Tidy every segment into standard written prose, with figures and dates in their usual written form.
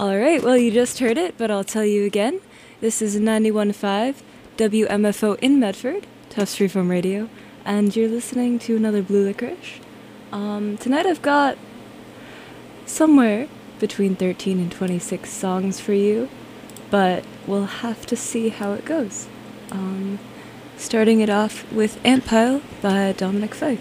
Alright, well, you just heard it, but I'll tell you again. This is 91.5 WMFO in Medford, Tufts Freeform Radio, and you're listening to another Blue Licorice. Tonight I've got somewhere between 13 and 26 songs for you, but we'll have to see how it goes. Starting it off with Antpile by Dominic Fike.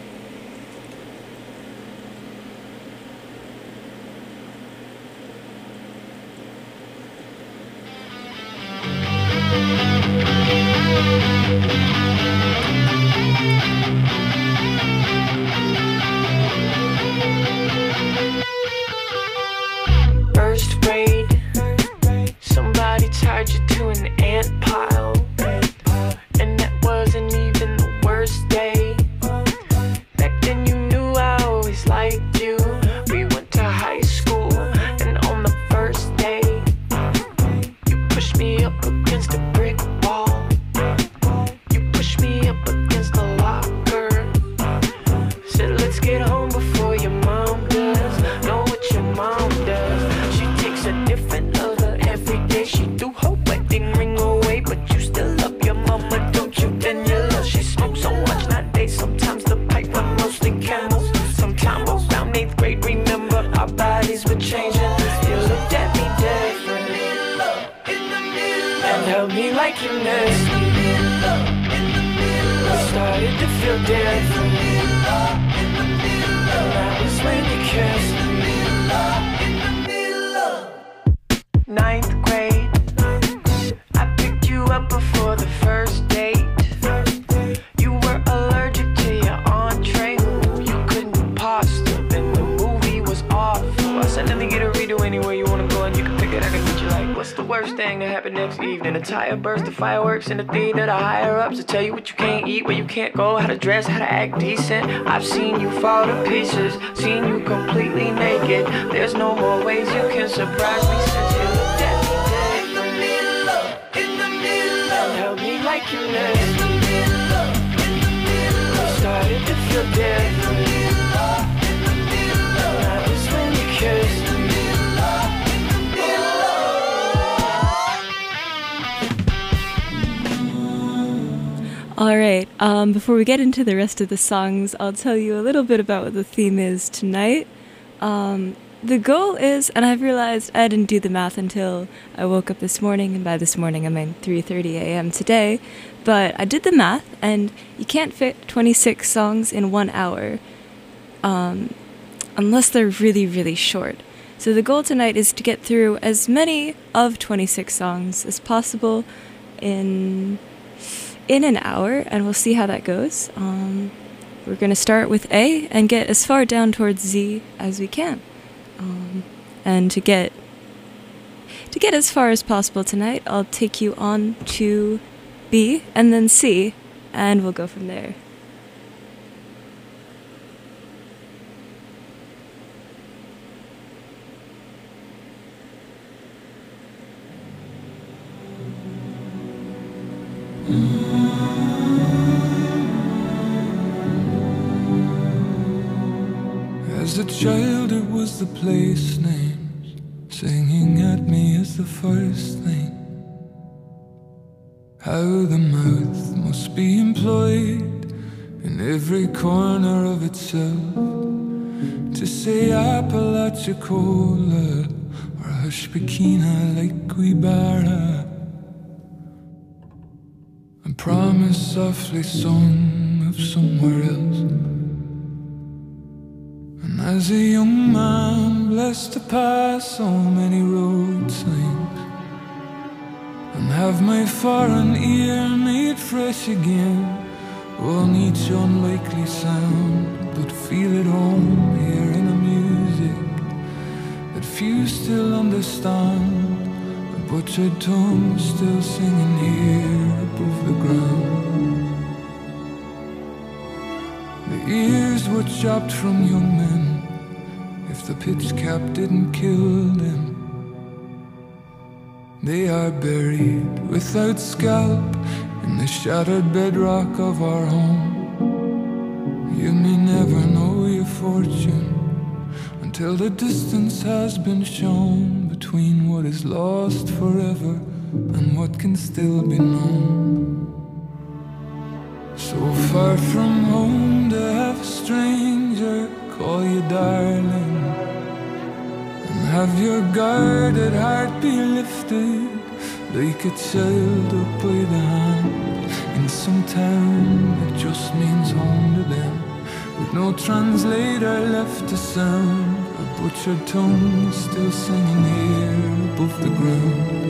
First grade, somebody tied you to an ant pile, and that wasn't even the worst day. Back then you knew I always liked you. We went to high school, and on the first day, you pushed me up against a brick wall. You pushed me up against the locker. Said let's get home before your mom does. Know what your mom does. She takes a different lover every day. She threw her wedding ring away, but you still love your mama, don't you? Then you love. She smokes so much nowadays. Sometimes the pipe, but mostly Camels. Sometime around 8th grade, remember our bodies were changing. You looked at me differently and held me like you missed me. I started to feel different, and that was when you kissed me. 9th grade, I picked you up before the first date. You were allergic to your entree. You couldn't do pasta, and the movie was awful. I said, let me get a redo anywhere you wanna go, and you can pick it. I can teach you like, what's the worst thing that happened next evening? A tire burst, the fireworks in the theater, the higher ups to tell you what you can't eat, where you can't go, how to dress, how to act decent. I've seen you fall to pieces, seen you completely naked. There's no more ways you can surprise me since you looked at me differently and held me like you missed me. I started to feel different, and that was when you kissed me. Alright, before we get into the rest of the songs, I'll tell you a little bit about what the theme is tonight. The goal is, and I've realized I didn't do the math until I woke up this morning, and by this morning I mean 3:30 a.m. today, but I did the math, and you can't fit 26 songs in 1 hour, unless they're really, really short. So the goal tonight is to get through as many of 26 songs as possible in an hour, and we'll see how that goes. We're going to start with A and get as far down towards Z as we can. And to get as far as possible tonight, I'll take you on to B and then C, and we'll go from there. As a child it was the place names singing at me as the first thing. How the mouth must be employed in every corner of itself to say Apalachicola or Hushpekina like Guibara. A promise softly sung of somewhere else. And as a young man blessed to pass so many road signs and have my foreign ear made fresh again on each unlikely sound, but feel at home hearing a music that few still understand, a butchered tongue still singing here above the ground. The ears were chopped from young men if the pitch cap didn't kill them. They are buried without scalp in the shattered bedrock of our home. You may never know your fortune until the distance has been shown between between what is lost forever and what can still be known. So far from home to have a stranger call you darling, and have your guarded heart be lifted like a child up by the hand in some town that just means home to them, with no translator left to sound a butchered tongue still singing here above the ground.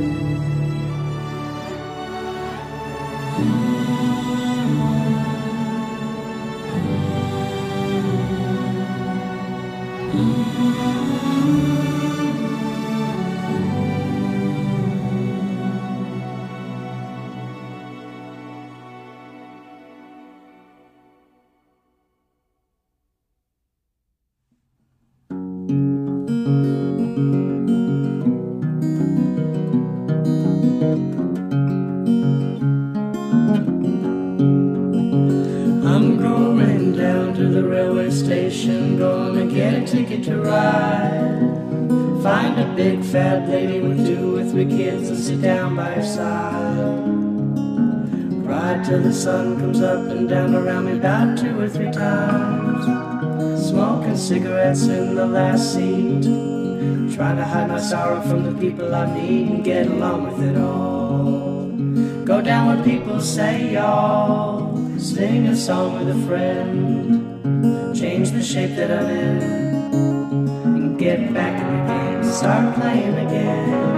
I'm going down to the railway station, gonna get a ticket to ride. Find a big fat lady with 2 or 3 kids and sit down by her side. Ride till the sun comes up and down around me about 2 or 3 times. Smoking cigarettes in the last seat, trying to hide my sorrow from the people I meet and get along with it all. Go down where people say y'all, sing a song with a friend, change the shape that I'm in, and get back in the game, start playing again.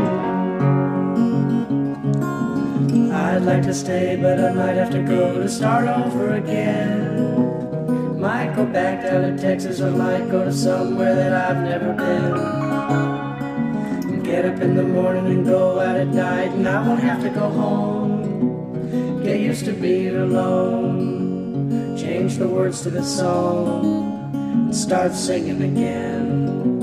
I'd like to stay, but I might have to go to start over again. Might go back down to Texas, or might go to somewhere that I've never been. And get up in the morning and go out at night, and I won't have to go home. Get used to being alone, change the words to the song, and start singing again.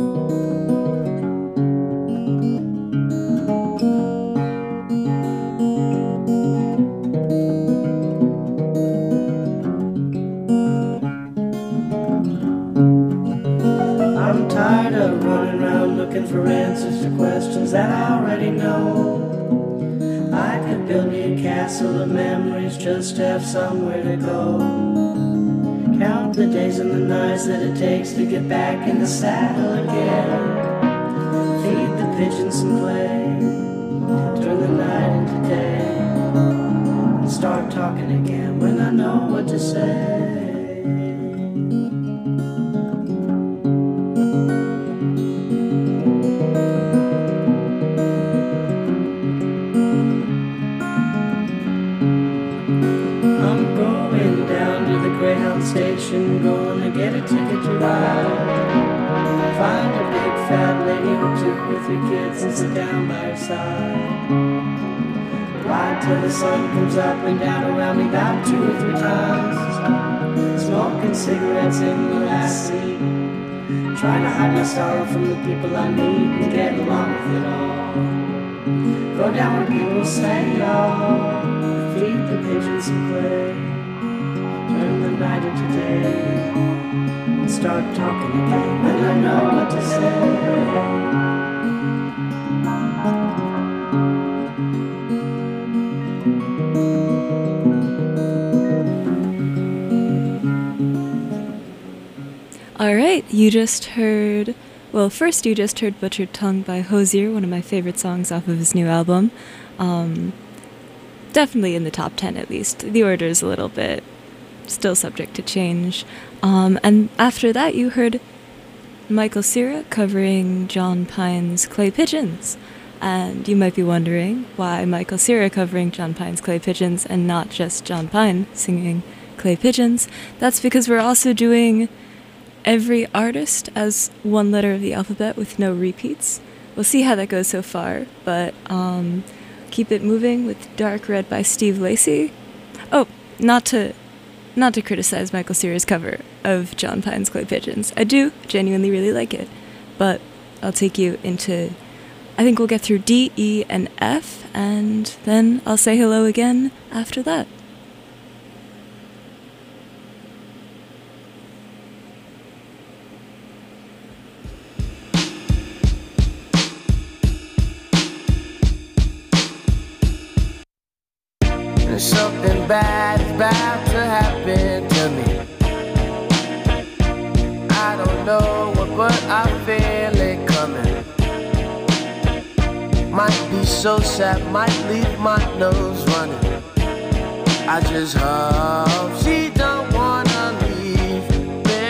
I'm tired of running around looking for answers to questions that I already know. I could build me a castle of memories just to have somewhere to go. Count the days and the nights that it takes to get back in the saddle again. Feed the pigeons some clay, turn the night into day, and start talking again when I know what to say. Station, gonna get a ticket to ride. Find a big fat lady with 2 or 3 kids and sit down by her side. Ride till the sun comes up and down around me about 2 or 3 times. Smoking cigarettes in the last seat, trying to hide my sorrow from the people I meet and get along with it all. Go down where people say y'all, feed the pigeons some clay, turn the night into day, and start talking again when I know what to say. Alright, you just heard... Well, first you just heard Butchered Tongue by Hozier, one of my favorite songs off of his new album. Definitely in the top 10 at least. The order is a little bit still subject to change. And after that you heard Michael Cera covering John Pine's Clay Pigeons. And you might be wondering why Michael Cera covering John Pine's Clay Pigeons and not just John Pine singing Clay Pigeons. That's because we're also doing every artist as one letter of the alphabet with no repeats. We'll see how that goes so far, but keep it moving with Dark Red by Steve Lacy. Oh, not to criticize Michael Cera's cover of John Pine's Clay Pigeons. I do genuinely really like it, but I'll take you into... I think we'll get through D, E, and F, and then I'll say hello again after that. Something bad is about to happen to me. I don't know what, but I feel it coming. Might be so sad, might leave my nose running. I just hope she don't wanna leave me.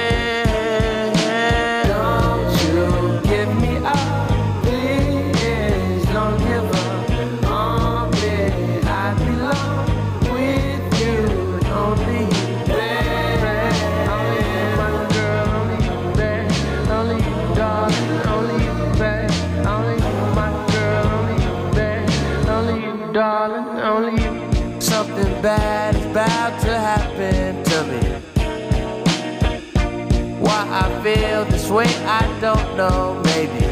Don't you give me up, please. Don't give up on me. I belong with you, only you, baby. Only you, my girl, only you, baby. Only you, darling, only you, baby. Only you, my girl, only you, baby. Only you, darling, only you. Something bad is about to happen to me. Why I feel this way, I don't know, maybe.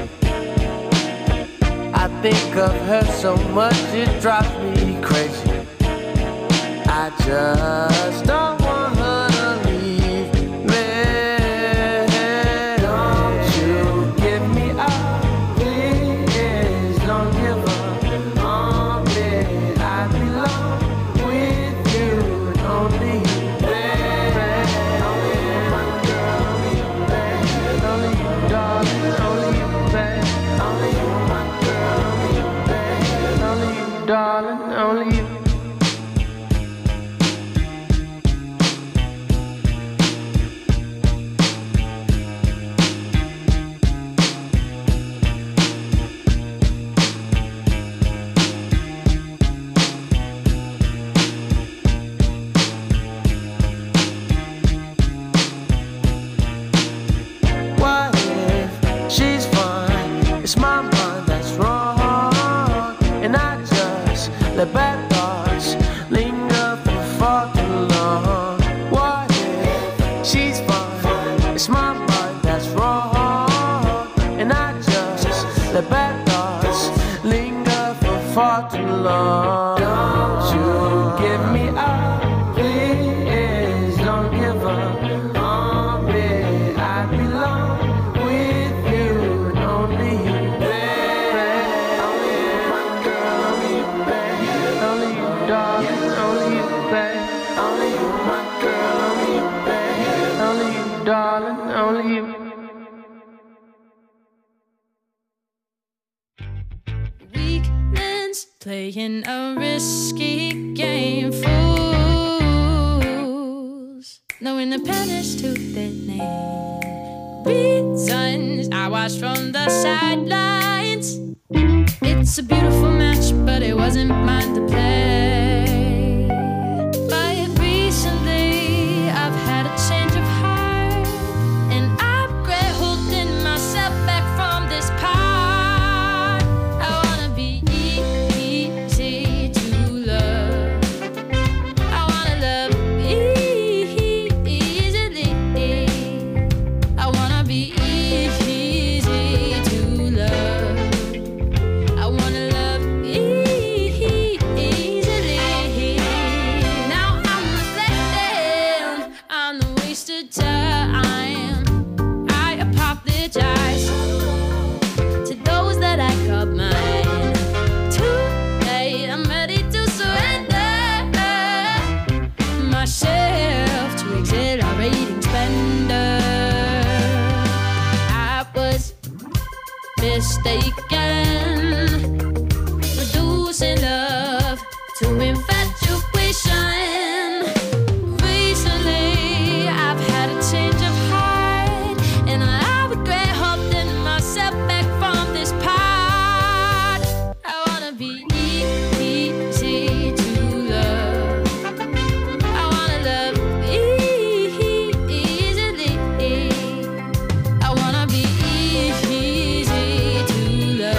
I think of her so much, it drives me crazy. I just don't want her to leave me. Don't you give me up, please. Don't give up on me. I belong with you, only you, baby. Only you, my girl, only you, baby. Only you, darling, only you, baby. Only you, my girl, only you, baby. Only you, darling, only you. What if she's fine? It's my mind that's wrong, and I just let bad thoughts linger for far too long. What if she's fine? It's my mind that's wrong, and I just let bad thoughts linger for far too long. Don't you give me up, please. Don't give up on me. I belong with you, only you, baby. Only you, my girl, only you, baby. Only you, darling, only you, baby. Only you, my girl, only you, baby. Only you, darling, only you. Weaklands playing a risky game, fools knowing the pen is to their name. Reasons I watched from the sidelines. It's a beautiful match, but it wasn't mine to play. But recently I've had a change of heart, and I'm regret holding myself back from this part. I wanna be easy to love. I wanna love easily. I wanna be easy to love. I wanna love easily. Now I'm reflecting on the wasted time. I apologize to those that I called mine. Today I'm ready to surrender myself to exhilarating splendor. I was mistaken, reducing love to infatuation. Recently I've had a change of heart, and I regret holding myself back from this part. I wanna be easy to love. I wanna love easily. I wanna be easy to love.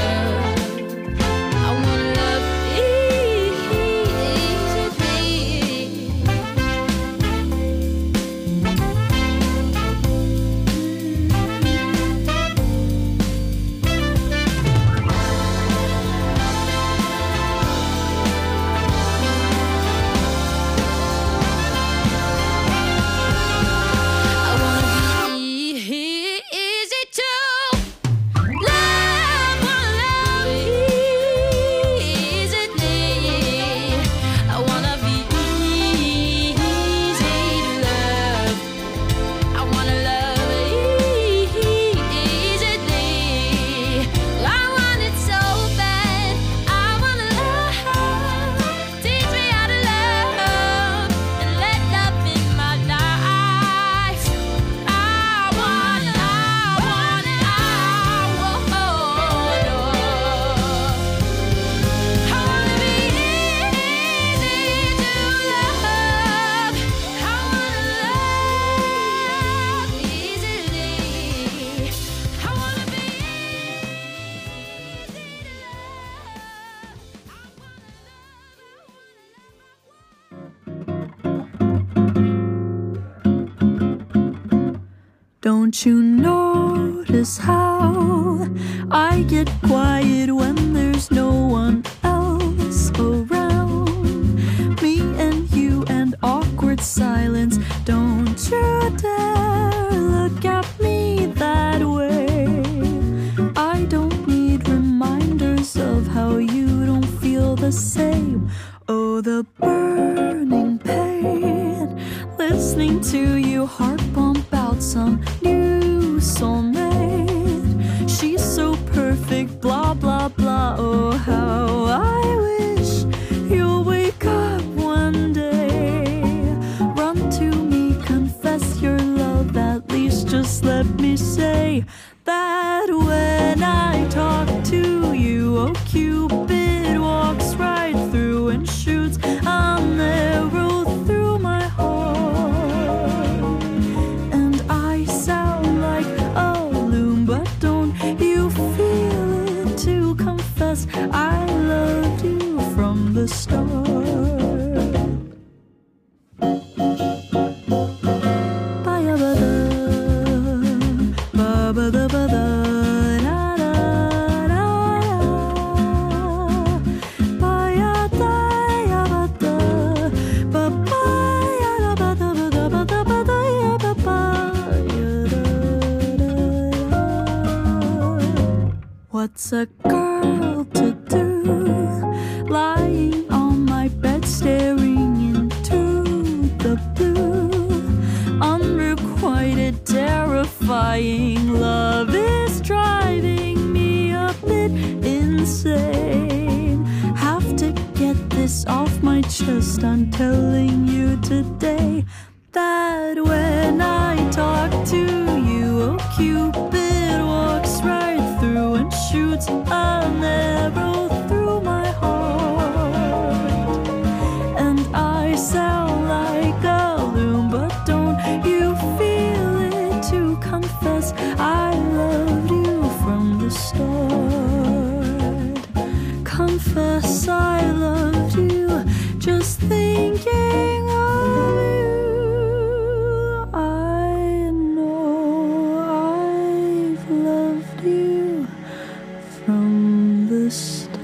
Don't you notice how I get quiet when there's no one else around? Me and you and awkward silence. Don't you dare look at me that way. I don't need reminders of how you don't feel the same. Oh, the burning pain, listening to you heart pump out some new soulmate. She's so perfect, blah, blah, blah. Oh, how I wish you'll wake up one day. Run to me, confess your love, at least just let me say that when I talk to you, oh, Cupid walks right through and shoots an arrow through my heart. And I sound like a loon, but don't you feel it to confess I loved you from the start? What's a girl to do, lying on my bed staring into the blue? Unrequited, terrifying love is driving me a bit insane. Have to get this off my chest, I'm telling you today that when I talk to you, oh, Cupid walks right through and shoots an arrow through my heart. And I sound like a loon, but don't you feel it to confess I loved you from the start? Confess I loved you, just thinking of you. I know I've loved you from the start.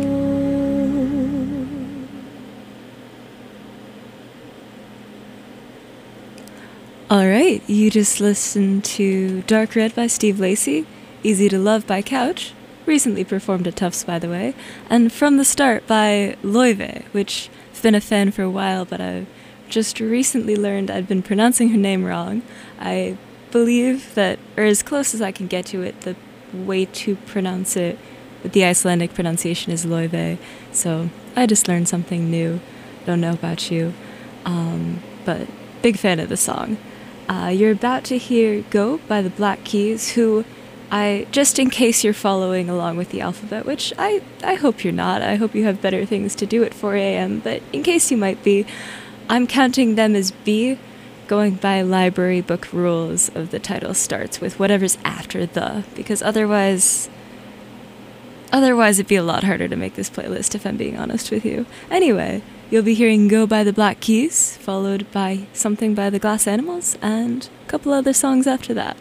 All right, you just listened to Dark Red by Steve Lacy, Easy to Love by Couch, recently performed at Tufts, by the way, and From the Start by Loive, which I've been a fan for a while, but I've just recently learned I'd been pronouncing her name wrong. I believe that, or as close as I can get to it, the way to pronounce it with the Icelandic pronunciation is Loive, so I just learned something new. Don't know about you, but big fan of the song. You're about to hear Go by the Black Keys, who just in case you're following along with the alphabet, which I hope you're not, I hope you have better things to do at 4 a.m., but in case you might be, I'm counting them as B, going by library book rules of the title starts with whatever's after the, because otherwise it'd be a lot harder to make this playlist if I'm being honest with you. Anyway, you'll be hearing Go by the Black Keys, followed by Something by the Glass Animals, and a couple other songs after that.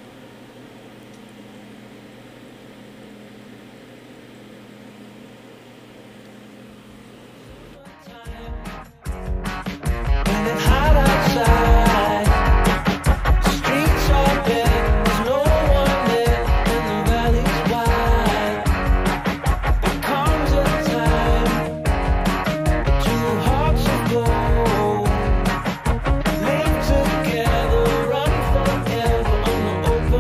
Together, run forever on the open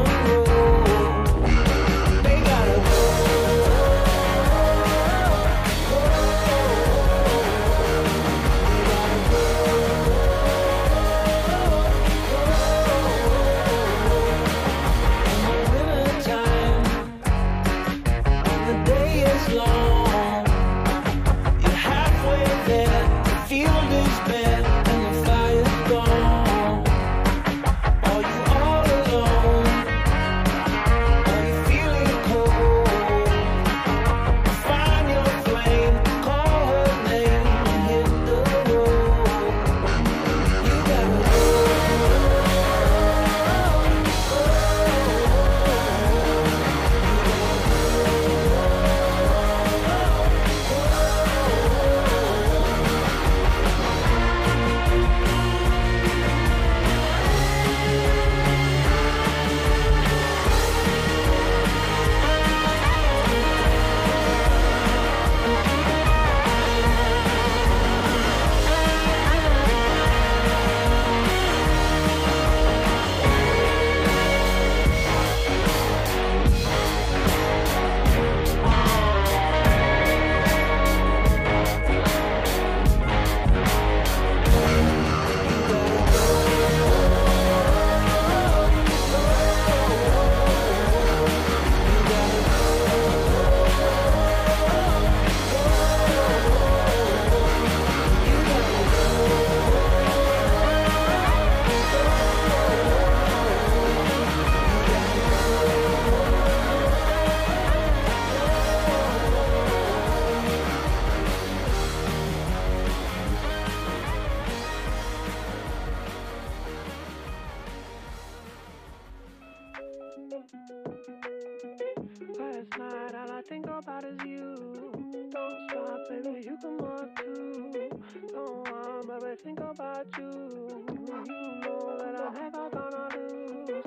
about is you. Don't stop, baby, you can walk too. Don't want, baby, think about you. You know that I'm never gonna lose.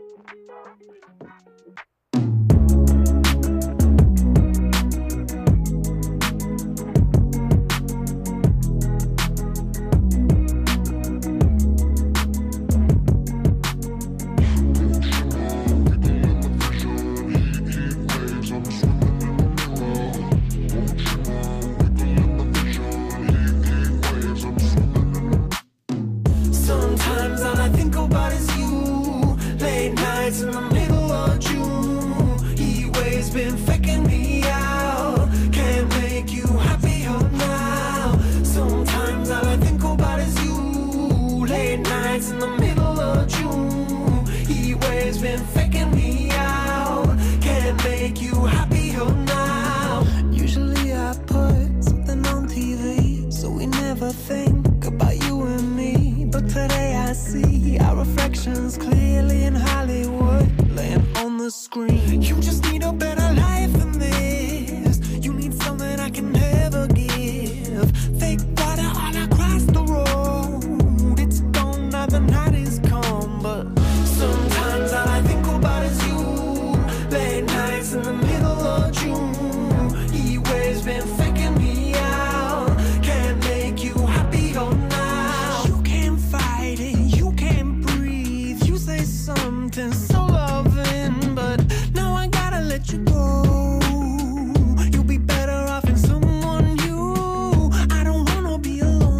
Sometimes all I think about is you. Late nights in the middle of June. Heat waves been faking me out. Can't make you happier now. Sometimes all I think about is you. Late nights in the middle of June. Heat waves been faking me out. Can't make you happier now. Usually I put something on TV, so we never think about you and me. But today I see our reflections clearly in Hollywood, laying on the screen. You just need a better life than this. You need something I can never give. Fake water all across the road. It's gone now, the night is come. But sometimes all I think about is you. Late nights in the middle of June. Heat waves been faking me out. Can't make you happier now. You can't fight it, you can't breathe. You say something so loving, but now I gotta let you go. You'll be better off in someone new. I don't wanna be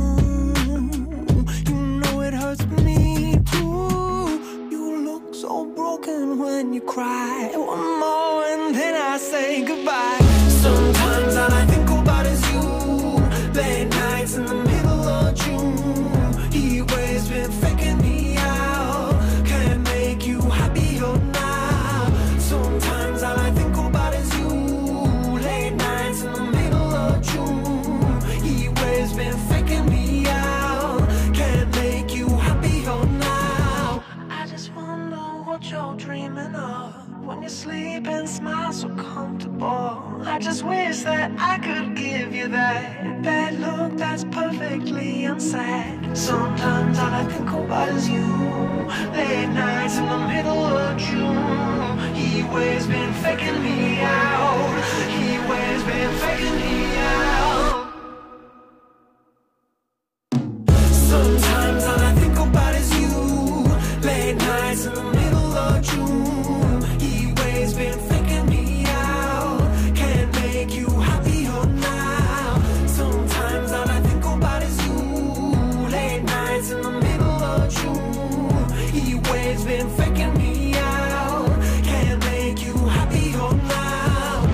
alone. You know it hurts me too. You look so broken when you cry. One more and then I say goodbye. Sometimes all I think about is you. Late nights in the middle of June. Heat waves been faking me out. Can't make you happier now. Sometimes all I think about is you. Late nights in the middle of June. Heat waves been faking me out. Can't make you happier now. I just wonder what you're dreaming of when you sleep and smile so comfortable. I just wish that I could give you that look that's perfectly unsaid. Sometimes all I think about is you. Late nights in the middle of June. Heat waves been faking me out. Heat waves been faking me out. Sometimes all I think about is you. Late nights in the middle of June. Heat waves been faking me out. Can't make you happier now. Sometimes all I think about is you. Late nights in the middle of June. Heat waves been faking me out. Can't make you happier now.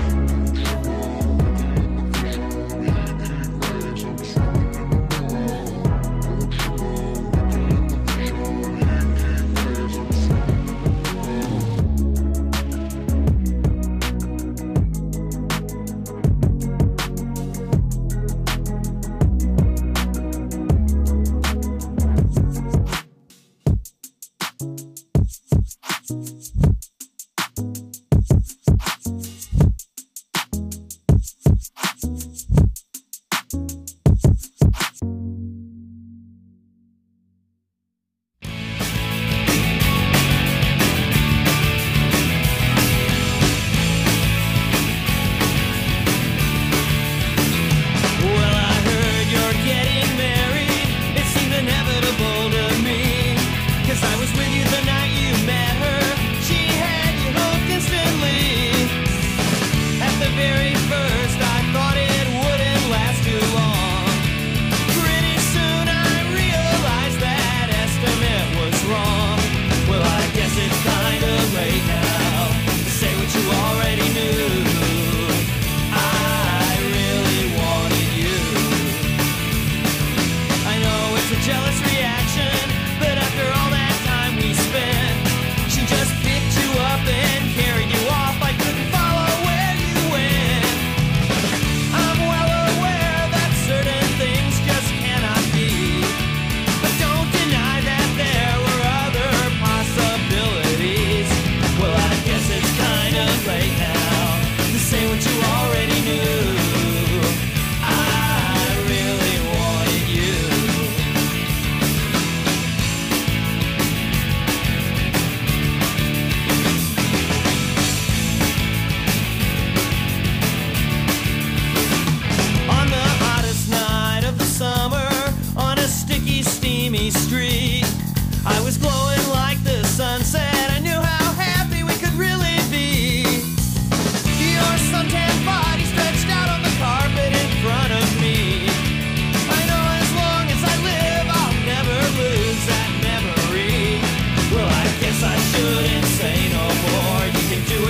She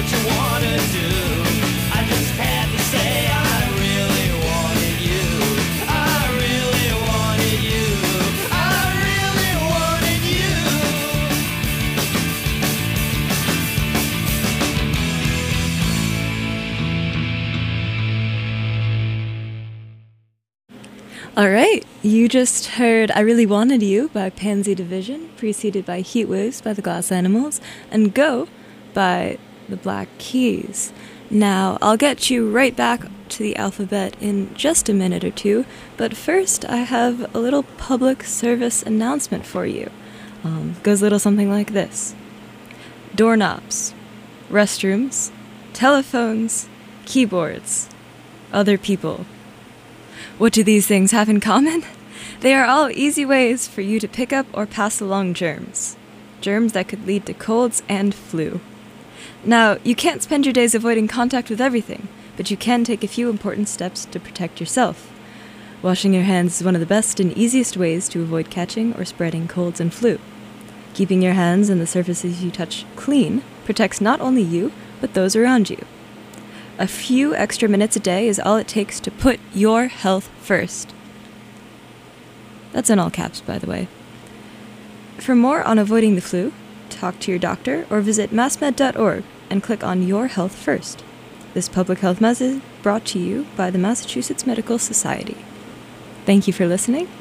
what you wanna do. I just had to say I really wanted you. I really wanted you. I really wanted you. All right, you just heard I Really Wanted You by Pansy Division, preceded by Heat Waves by the Glass Animals, and Go by the Black Keys. Now, I'll get you right back to the alphabet in just a minute or two, but first I have a little public service announcement for you. Goes a little something like this. Doorknobs, restrooms, telephones, keyboards, other people. What do these things have in common? They are all easy ways for you to pick up or pass along germs. Germs that could lead to colds and flu. Now, you can't spend your days avoiding contact with everything, but you can take a few important steps to protect yourself. Washing your hands is one of the best and easiest ways to avoid catching or spreading colds and flu. Keeping your hands and the surfaces you touch clean protects not only you, but those around you. A few extra minutes a day is all it takes to put your health first. That's in all caps, by the way. For more on avoiding the flu, talk to your doctor or visit massmed.org and click on Your Health First. This public health message brought to you by the Massachusetts Medical Society. Thank you for listening.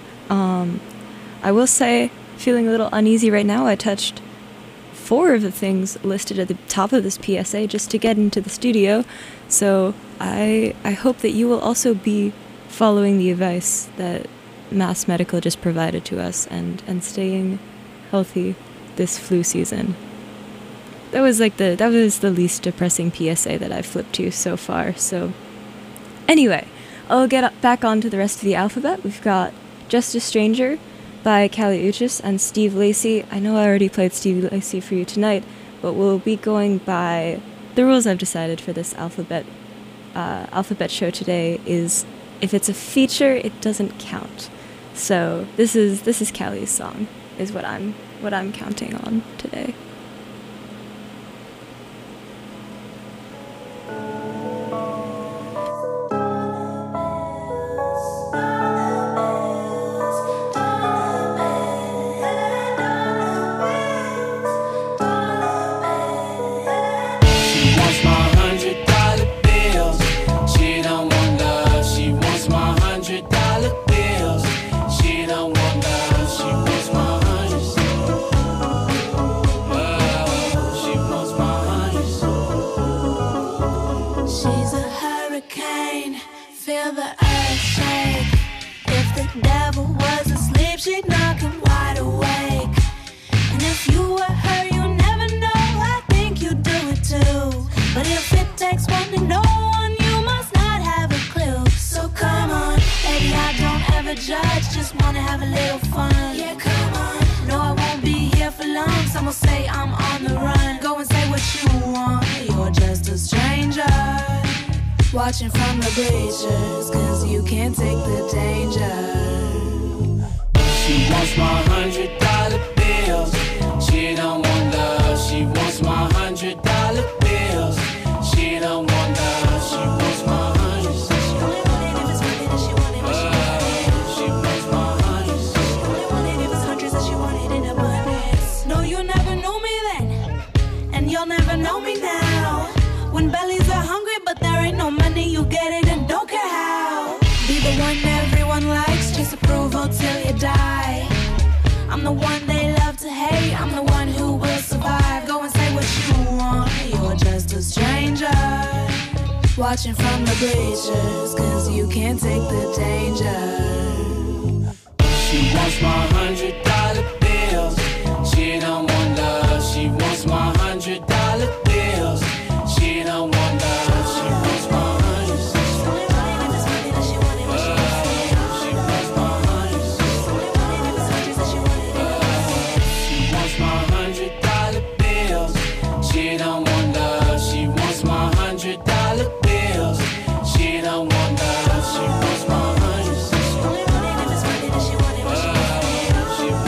I will say, feeling a little uneasy right now. I touched 4 of the things listed at the top of this PSA just to get into the studio, so I hope that you will also be following the advice that Mass Medical just provided to us and staying healthy this flu season. That was the least depressing PSA that I've flipped to so far. So anyway, I'll get back onto the rest of the alphabet. We've got Just a Stranger by Kali Uchis and Steve Lacy. I know I already played Steve Lacy for you tonight, but we'll be going by the rules I've decided for this alphabet show today is if it's a feature, it doesn't count. So this is Kali's song, is what I'm counting on today. Watching from the bleachers, cause you can't take the danger. She wants my $100 bills. She don't want love, she wants my $100 bills. She don't want love, she wants my hundreds. She only wanted if it's money that she wanted, but she wants my hundreds. She only wanted if it's hundreds that she wanted in abundance. No, you never knew me then, and you'll never know me now. When bellies are hungry, but there ain't no money, you get it and don't care how. Be the one everyone likes, chase approval till you die. I'm the one they love to hate, I'm the one who will survive. Go and say what you want, you're just a stranger. Watching from the bleachers, cause you can't take the danger. She wants my $100 bills. She don't want love, she wants my $100 bills. She don't want love, she wants my hundreds. She only wanted if it's money that she wanted, but she wants my hundreds. She only wanted if it's hundreds that she wanted in abundance. She wants my $100 bills. She don't want love, she wants my $100 bills. She don't want love, she wants my hundreds. She only wanted if it's money that she wanted, but she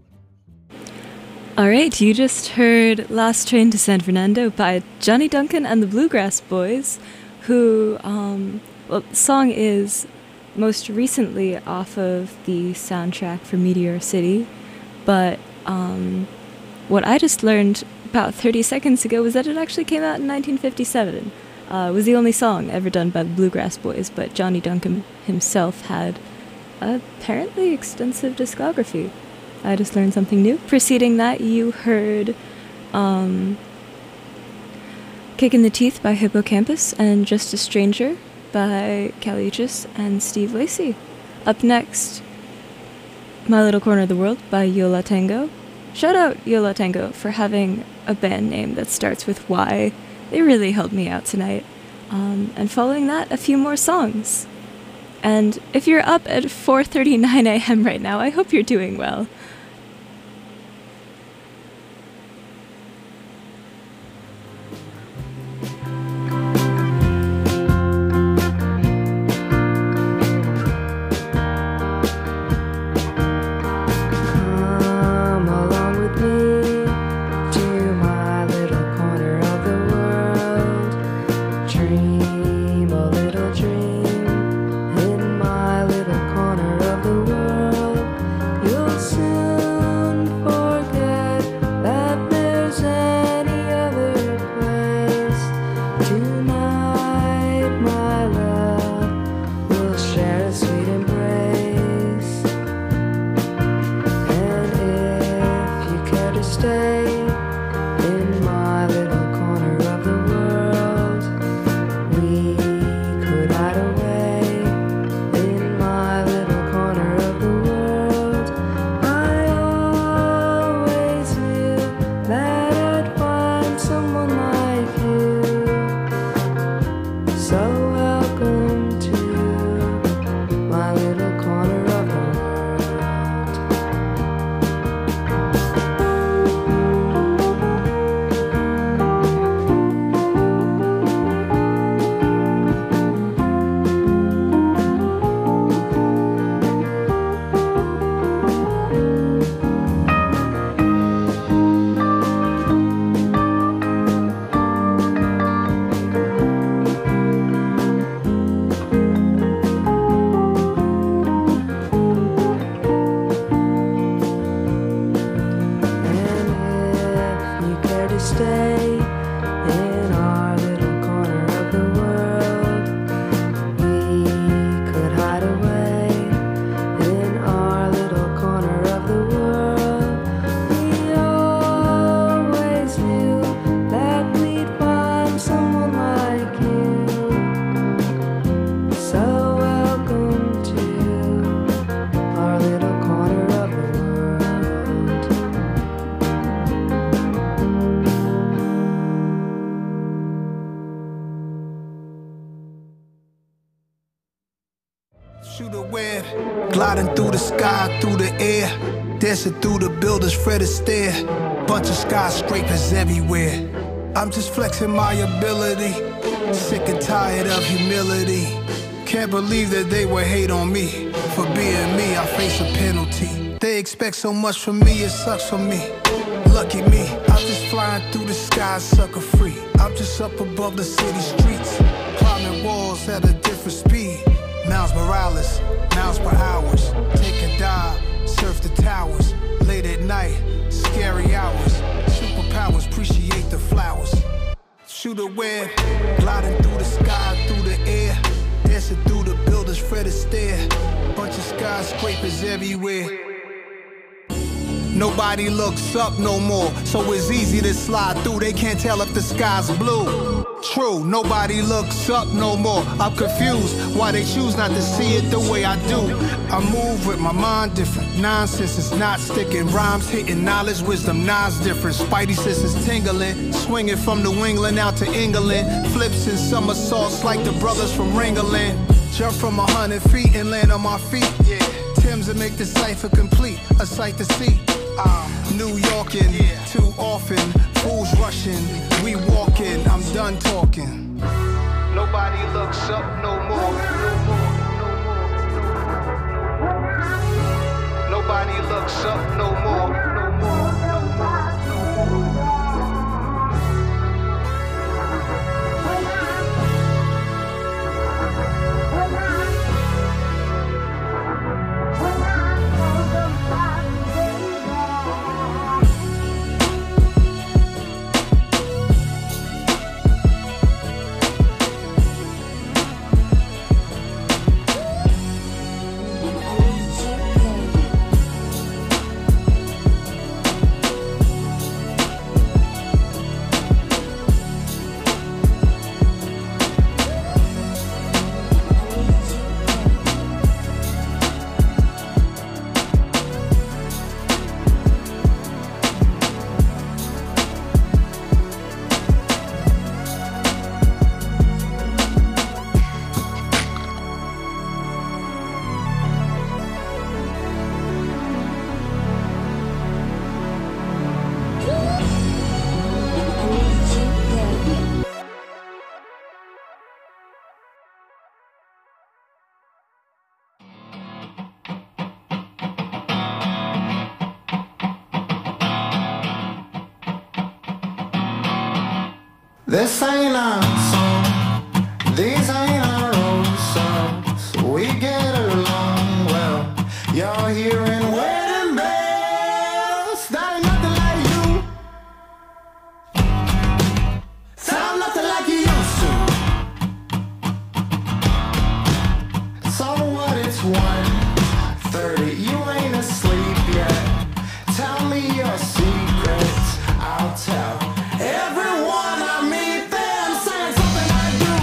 road. Alright, you just heard Last Train to San Fernando by Johnny Duncan and the Bluegrass Boys, who, well, the song is most recently off of the soundtrack for Meteor City, but what I just learned about 30 seconds ago was that it actually came out in 1957. It was the only song ever done by the Bluegrass Boys, but Johnny Duncan himself had apparently extensive discography. I just learned something new. Preceding that, you heard Kick in the Teeth by Hippocampus and Just a Stranger by Kali Uchis and Steve Lacy. Up next, My Little Corner of the World by Yo La Tengo. Shout out Yo La Tengo for having a band name that starts with Y. They really helped me out tonight. And following that, a few more songs. And if you're up at 4:39 a.m. right now, I hope you're doing well. Gliding through the sky, through the air, dancing through the buildings, Fred Astaire. Bunch of skyscrapers everywhere. I'm just flexing my ability, sick and tired of humility. Can't believe that they would hate on me. For being me, I face a penalty. They expect so much from me, it sucks for me. Lucky me, I'm just flying through the sky, sucker free. I'm just up above the city streets, climbing walls at a different speed. Miles Morales, miles per hours. Take a dive, surf the towers. Late at night, scary hours. Superpowers, appreciate the flowers. Shoot a web, gliding through the sky, through the air. Dancing through the buildings, Fred Astaire. Bunch of skyscrapers everywhere. Nobody looks up no more, so it's easy to slide through. They can't tell if the sky's blue. True, nobody looks up no more. I'm confused why they choose not to see it the way I do. I move with my mind different. Nonsense is not sticking. Rhymes hitting, knowledge, wisdom, Nas different. Spidey senses tingling, swinging from New England out to England. Flips and somersaults like the brothers from Ringling. Jump from 100 feet and land on my feet. Tim's to make the cipher complete, a sight to see. New Yorkin', too often, fools rushing, we walking, I'm done talking. Nobody looks up no more. Nobody looks up no more. This ain't our song, these ain't our own songs. We get along well, you're hearing wedding bells. That ain't nothing like you, sound nothing like you used to. So what, it's 1:30, you ain't asleep yet. Tell me your secrets, I'll tell everyone I meet them, saying something I do.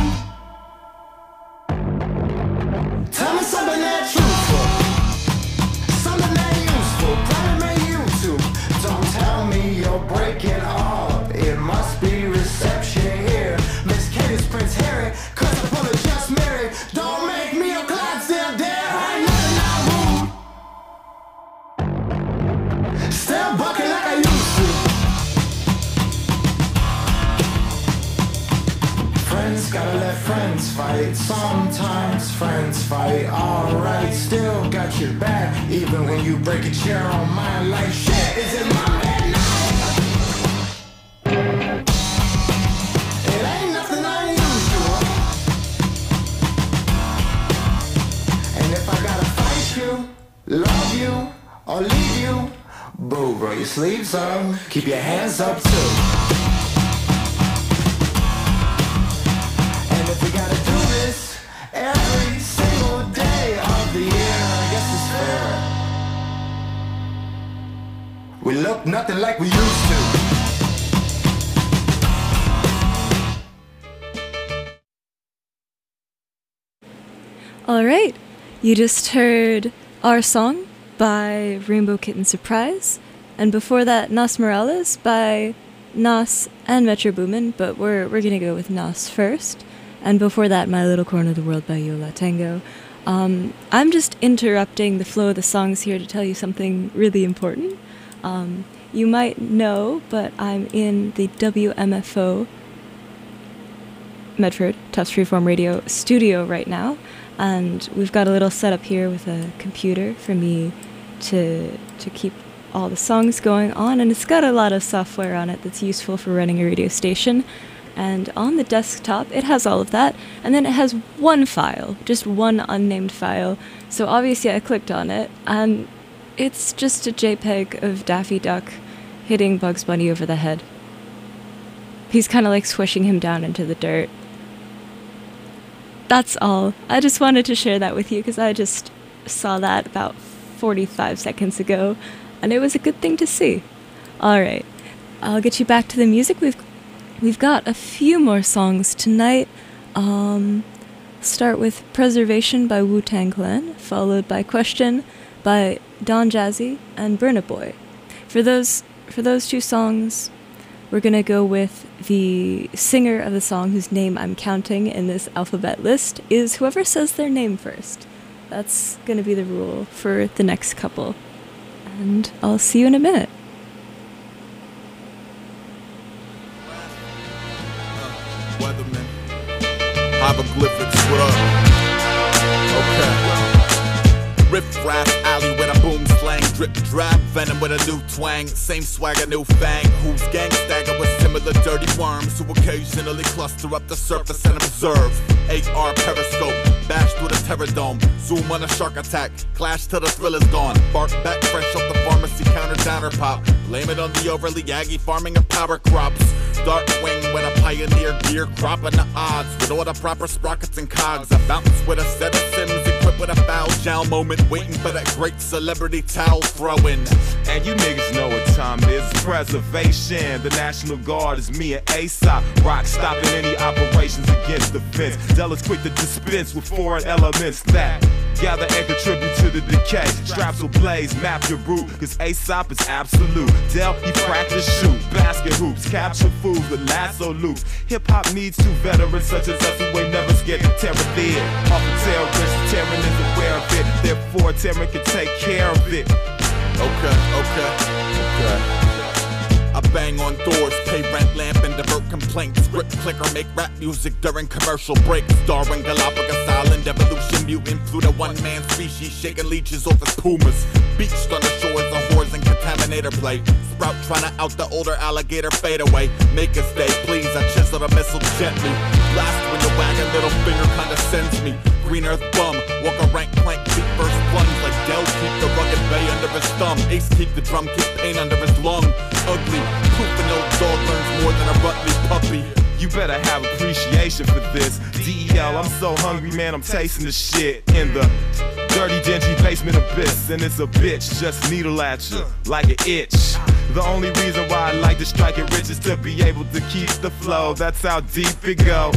Tell me something that's truthful, something that useful, probably made you too. Don't tell me you're breaking up, it must be reception here. Miss Katie's Prince Harry, cause the brother just married. Don't make me a Clydesdale dare, I ain't nothing not rude. Still bucking like I used to. Friends gotta let friends fight. Sometimes friends fight. Alright, still got your back, even when you break a chair on mine. Like shit, is it my midnight? It ain't nothing unusual. And if I gotta fight you, love you, or leave you, boo, roll your sleeves up, keep your hands up too. And if we gotta do this every single day of the year, I guess it's fair. We look nothing like we used to. Alright, you just heard Our Song by Rainbow Kitten Surprise, and before that Nas Morales by Nas and Metro Boomin, but we're gonna go with Nas first, and before that My Little Corner of the World by Yo La Tengo. I'm just interrupting the flow of the songs here to tell you something really important. You might know, but I'm in the WMFO Medford, Tufts Freeform Radio studio right now, and we've got a little setup here with a computer for me to keep all the songs going on, and it's got a lot of software on it that's useful for running a radio station. And on the desktop, it has all of that, and then it has one file, just one unnamed file. So obviously I clicked on it, and it's just a JPEG of Daffy Duck hitting Bugs Bunny over the head. He's kind of like swishing him down into the dirt. That's all. I just wanted to share that with you because I just saw that about 45 seconds ago, and it was a good thing to see. Alright, I'll get you back to the music. We've got a few more songs tonight. Start with Preservation by Wu-Tang Clan, followed by Question by Don Jazzy and Burna Boy. For those two songs, we're gonna go with the singer of the song whose name I'm counting in this alphabet list is whoever says their name first. That's gonna be the rule for the next couple. And I'll see you in a minute. Weatherman, hieroglyphics, what up? Okay. Riff raff alley with a boom slang, drip drab venom with a new twang, same swagger, new fang. Who's gang stagger with similar dirty worms who occasionally cluster up the surface and observe. AR periscope, bash through the terror dome, zoom on a shark attack, clash till the thrill is gone. Bark back fresh off the pharmacy counter downer pop. Blame it on the overly aggy farming of power crops. Dark wing when a pioneer gear cropping the odds with all the proper sprockets and cogs. I bounce with a set of sims equipped with a foul jowl moment, waiting for that great celebrity towel throwing. And you niggas know what time it is. Preservation. The National Guard is me and ASAP. Rock stopping any operations against the fence. Zealous quick to dispense with foreign elements that gather and contribute to the decay. Straps will blaze, map your route, cause ASAP is absolute. Del, he practice shoot, basket hoops, capture fools with lasso loops. Hip-hop needs two veterans such as us who ain't never scared to tear it in. Off a terrorist, Terran is aware of it, therefore Terran can take care of it. Okay. I bang on doors, pay rent, lamp, and divert complaints. Rip clicker, make rap music during commercial breaks. Starring Galapagos Island evolution mutant through the one-man species, shaking leeches off his pumas. Beached on the shores of whores and contaminator play. Sprout trying to out the older alligator fade away. Make a stay, please, I chisel the missile gently. Blast when the wagon, little finger kinda sends me. Green earth bum, walk a rank plank, feet first plunge. Like Dell, keep the rugged bay under his thumb. Ace, keep the drum, keep pain under his lung. Ugly, proof an old dog learns more than a Rutley puppy. You better have appreciation for this. DEL, I'm so hungry, man, I'm tasting the shit in the dirty, dingy basement abyss. And it's a bitch, just needle at you like an itch. The only reason why I like to strike it rich is to be able to keep the flow. That's how deep it go.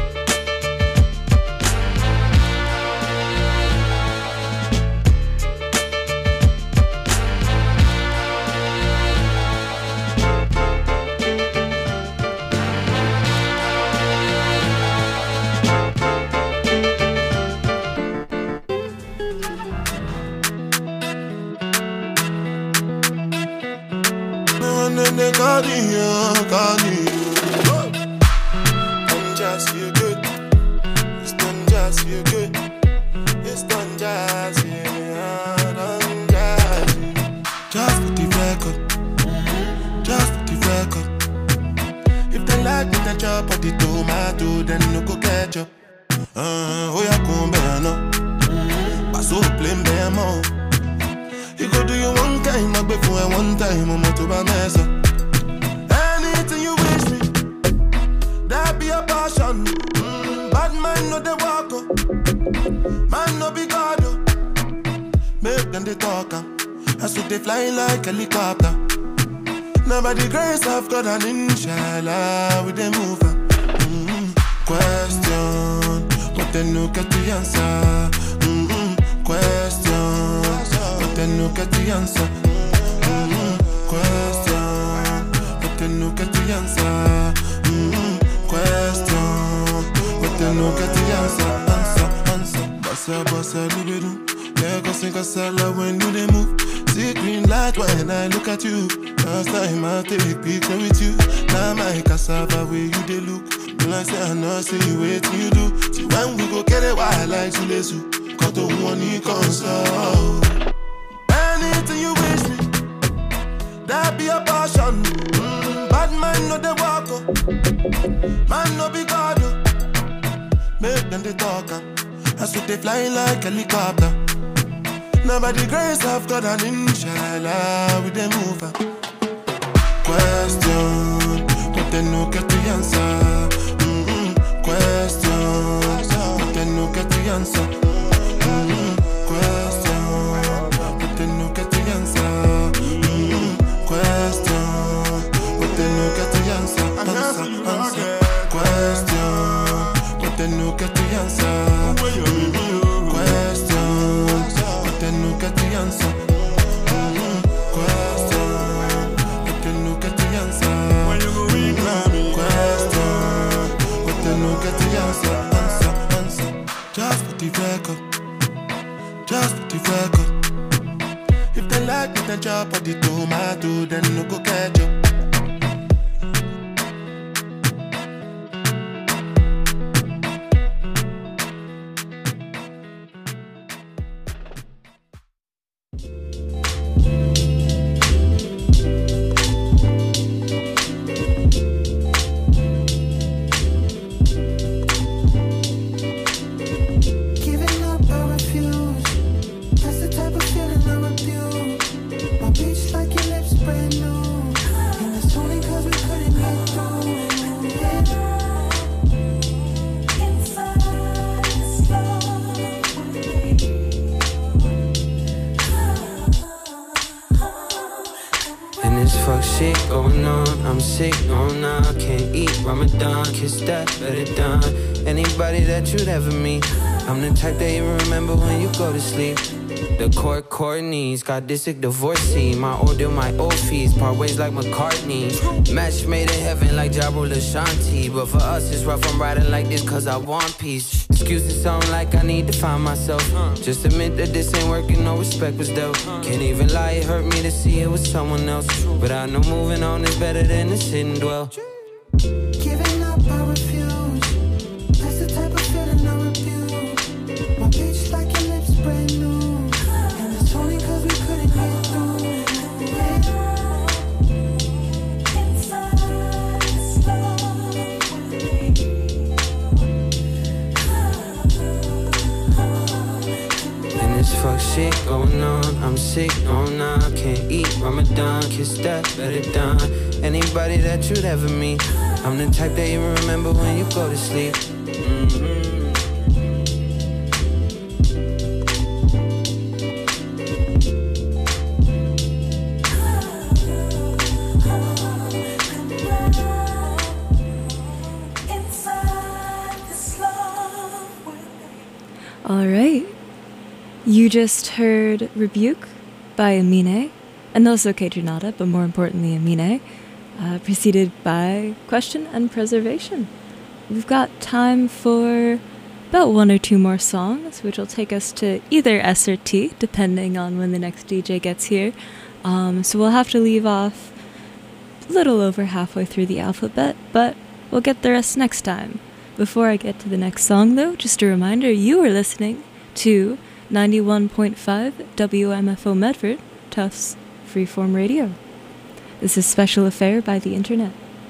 Don't just feel good. It's done just feel good. It's done just, yeah, done just. Just for the record. Just for the record. If they like me, then chop up the tomato, then no go catch up. Oh, yeah, come bear no. Pass so plain bear more. You go do you one time, I be for one time, I'm to my mess up. Anything you wish me, that be a passion. Bad man no they walk up, man no be God up. Make them they talk up, that's what they fly like helicopter. Now by the grace of God and inshallah, we they move up. Question, but they no get the answer. Question, but they no get the answer. Question, but they no get the answer. Question, but they no get the answer. Answer. Bossa, bossa, do-be-do. Lego sing a salad when do they move. See green light when I look at you. Last time I take picture with you. Now my cassava where you they look. When I say I know, say you wait till you do. See when we go get it wild like Sulesu. Cause the one you console. Anything you wish me, that be a passion. Bad man no they walk up, man no be God up. Make them they talk up, that's what they fly like helicopter. Now by the grace of God and inshallah, we they move up. Question, but they no get the answer. Question, but they no get the answer. Question, but they no get the answer. Question, but they no get the answer. Answer. Question, but they no get the answer. Question, but they no get the answer. Question, but they no get the answer. Question, but they no get the answer. Answer. Just for the record. Just for the record. If they like me, then chop up the tomato, then no go catch up. Shit going on, I'm sick, oh nah, can't eat Ramadan, kiss that, better done. Anybody that you'd ever meet, I'm the type that you remember when you go to sleep. The court knees, got this sick divorcee. My order, my old fees, part ways like McCartney. Match made in heaven like Ja Rule Ashanti. But for us it's rough, I'm riding like this cause I want peace. Excuses sound like I need to find myself. Just admit that this ain't working, no respect was dealt. Can't even lie, it hurt me to see it was someone else. But I know moving on is better than to sit and dwell. Giving up, I refuse. That's the type of feeling I refuse. My bitch like your lips brand new. And it's only cause we couldn't get through. And this fuck shit going on, I'm sick, no nah, can't eat Ramadan, kiss that, better done. Anybody that you'd ever meet, I'm the type that you remember when you go to sleep. All right. You just heard Rebuke by Amine, and also Kejunada, but more importantly Amine, preceded by Question and Preservation. We've got time for about one or two more songs, which will take us to either S or T, depending on when the next DJ gets here. So we'll have to leave off a little over halfway through the alphabet, but we'll get the rest next time. Before I get to the next song, though, just a reminder, you are listening to 91.5 WMFO Medford, Tufts Freeform Radio. This is Special Affair by the Internet.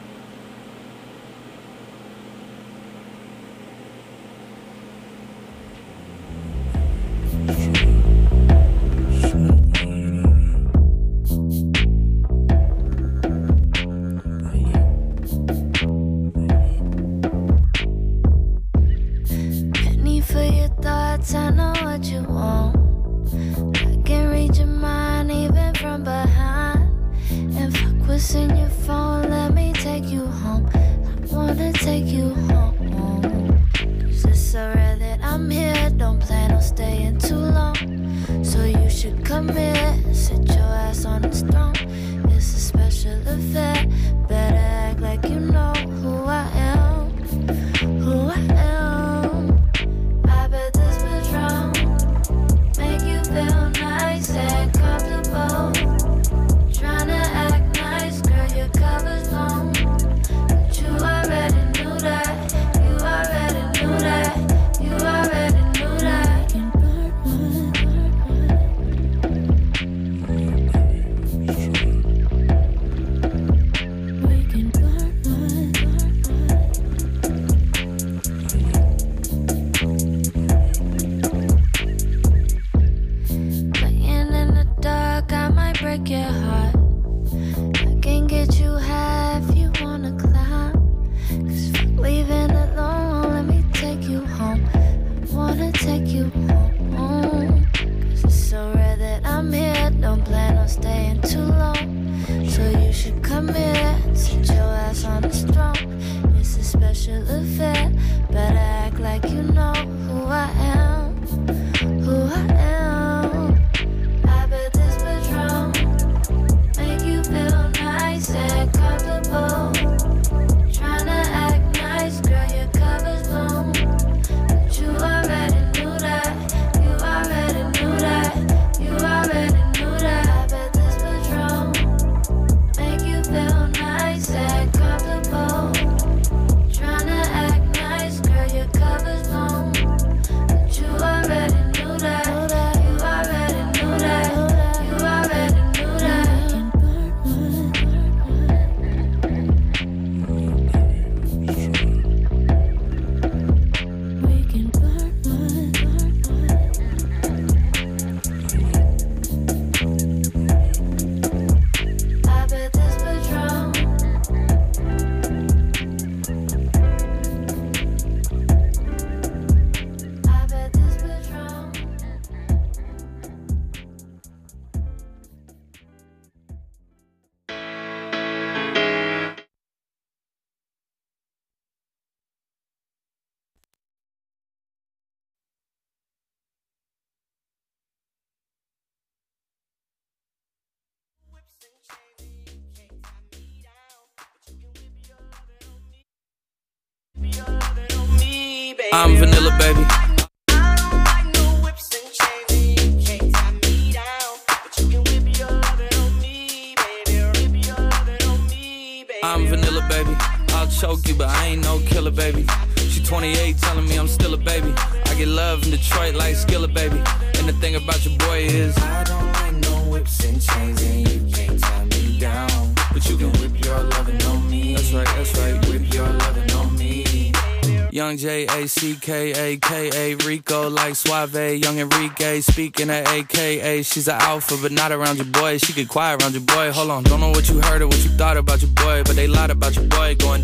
Penny for your thoughts, I know what you want. I can read your mind even from behind. And fuck what's in your phone, let me take you home. I wanna take you home. 'Cause it's so rare that I'm here, don't plan on staying too long. So you should come here, sit your ass on this throne. It's a special affair, better act like you know who I am. Who I am. I bet this Patron make you feel nice and comfortable. Tryna act nice, girl, your cover's blown. But you already knew that. You already knew that. You already knew that. We can part one. Playing in the dark, I might break your heart. I can get you high if you wanna climb. 'Cause fuck leaving alone, let me take you home. I wanna take you home. 'Cause it's so rare that I'm here, don't plan on staying too long. So you should come here, sit your ass on this throne. It's a special affair, better act like you know who I am. Who I am. I bet this Patron make you feel nice and comfortable. Tryna act nice, girl, your cover's blown. But you already knew that. You already knew that. You already knew that. I bet this Patron make you feel nice and comfortable. Tryna act nice, girl, your cover's blown. But you already knew that. You already knew that. You already knew that. We can part one. I bet this Patron I bet this Patron I'm vanilla, baby. I'm vanilla, baby. I'll choke you, but I ain't no killer, baby. She 28, telling me I'm still a baby. I get love in Detroit like Skillet, baby. And the thing about your boy is I don't like no whips and chains, and you can't tie me down. But you can whip your lovin' on me. That's right, that's right. Whip your lovin' on me. Young J-A-C-K-A-K-A, Rico like Suave, Young Enrique, speaking at AKA. She's an alpha, but not around your boy. She get quiet around your boy. Hold on, don't know what you heard or what you thought about your boy, but they lied about your boy. Going